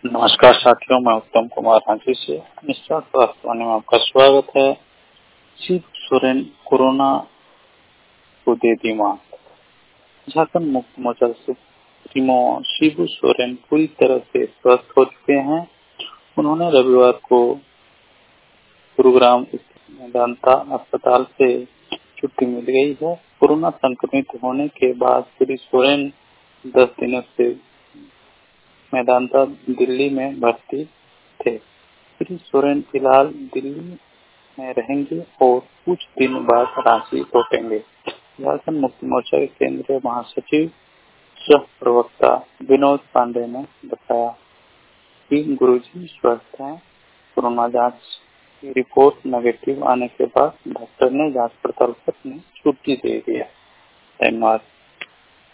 नमस्कार साथियों, मैं उत्तम कुमार रांची से निष्ठा स्वास्थ्य वाणी में आपका स्वागत है। शिबू सोरेन कोरोना को दे दी मात। झारखंड मुक्ति मोर्चा सुप्रीमो शिबू सोरेन पूरी तरह से स्वस्थ हो चुके हैं। उन्होंने रविवार को गुरुग्राम स्थित मेदांता अस्पताल से छुट्टी मिल गई है। कोरोना संक्रमित होने के बाद श्री सोरेन 10 दिनों से मेदांता दिल्ली में भर्ती थे। श्री सोरेन फिलहाल दिल्ली में रहेंगे और कुछ दिन बाद रांची लौटेंगे। झारखंड मुक्ति मोर्चा के केंद्रीय महासचिव सह प्रवक्ता विनोद पांडे ने बताया कि गुरुजी स्वस्थ हैं। कोरोना जांच की रिपोर्ट नेगेटिव आने के बाद डॉक्टर ने जांच पड़ताल कर छुट्टी दे दिया। धन्यवाद।